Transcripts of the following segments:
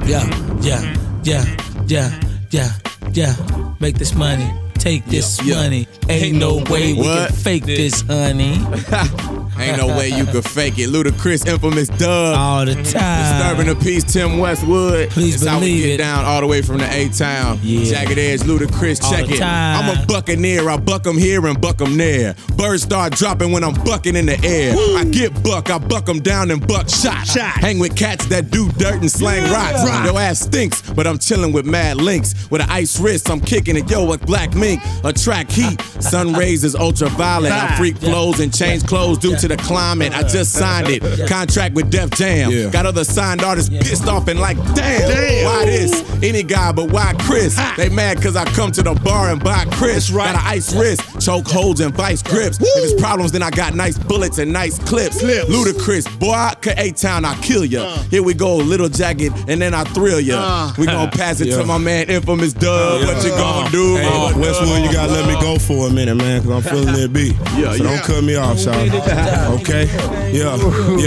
Make this money. Take this money. Ain't no way we can fake this, honey. Ain't no way you could fake it. Ludacris, infamous Dub. All the time. Disturbing the peace, Tim Westwood. Please That's how we believe get it. down all the way from the A-Town. Yeah. Jagged Edge, Ludacris, All check the it. time. I'm a buccaneer. I buck 'em here and buck 'em there. Birds start dropping when I'm bucking in the air. I get buck, I buck 'em down and buck shot. Hang with cats that do dirt and slang rocks. Your ass stinks, but I'm chilling with mad links. With an ice wrist, I'm kicking it, yo, a black mink. Attract heat, sun rays is ultraviolet. I freak flows and change clothes due to the climate. I just signed it. Contract with Def Jam. Got other signed artists pissed off and like, damn. Why this? Any guy, but why Chris? They mad cause I come to the bar and buy Chris. Got an ice wrist, choke holds and vice grips. If it's problems, then I got nice bullets and nice clips. Ludacris, boy, A-Town, I'll kill ya. Here we go, Little Jagged, and then I thrill ya. We gon' pass it to my man, infamous Dub. What you gon' do? Hey, Westwood, you gotta let me go for a minute, man, cause I'm feeling that beat. So don't cut me off, Sean. Okay? Yeah.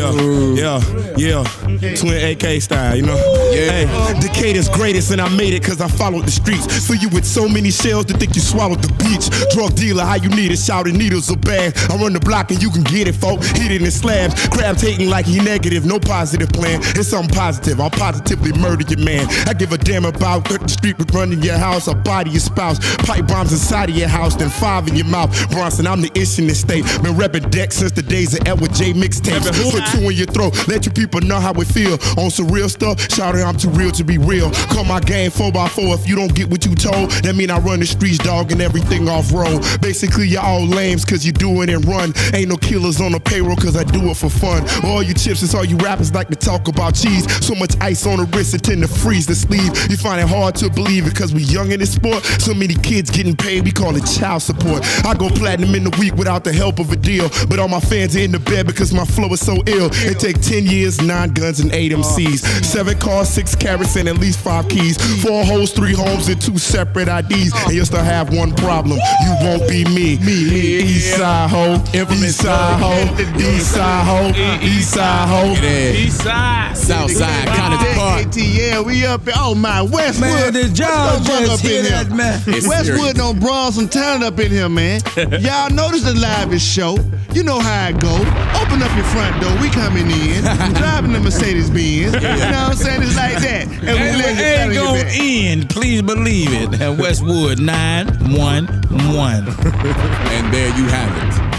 Twin AK style, you know? Hey, Decatur's greatest, and I made it cause I followed the streets. Fill you with so many shells to think you swallowed the beach. Drug dealer, how you need it, shouting needles or bag. I run the block and you can get it, folk. Hit it in slabs. Crabs hating like he negative, no positive plan. It's something positive, I'll positively murder your man. I give a damn about the street with running your house or body your spouse. Pipe bombs inside of your house, then 5 in your mouth. Bronson, I'm the ish in this state. Been repping Dex since the days of Edward J mixtapes. Put 2 in your throat, let you people know how it feel. On some real stuff, shout out I'm too real to be real. Call my game 4x4 if you don't get what you told. That mean I run the streets, dog, and everything off road. Basically, you're all lames cause you do it and run. Ain't no killers on the payroll cause I do it for fun. All you chips is all you rappers like to talk about cheese. So much ice on the wrist it tend to freeze the sleeve. You find it hard to believe it cause we young in this sport. So many kids getting paid, we call it child support. I go platinum in the week without the help of a deal. But all my fans are in the bed because my flow is so ill. It take 10 years, 9 guns, and 8 MCs. 7 cars, 6 carats, and at least 5 keys. 4 hoes, 3 homes, and 2 separate IDs. And you'll still have one problem. You won't be me. East side ho. East side ho. East side ho. East side ho. East side. South side, Cottage Park. Yeah, we up here. Oh my, Westwood. Man, did y'all just hear that, man? Westwood done brought some talent up in here, man. Y'all notice the livest show. You know how it go. Open up your front door. We coming in. Driving the Mercedes-Benz. You know what I'm saying? It's like that. And we let it ain't gonna end. Please believe it. At Westwood 911. And there you have it.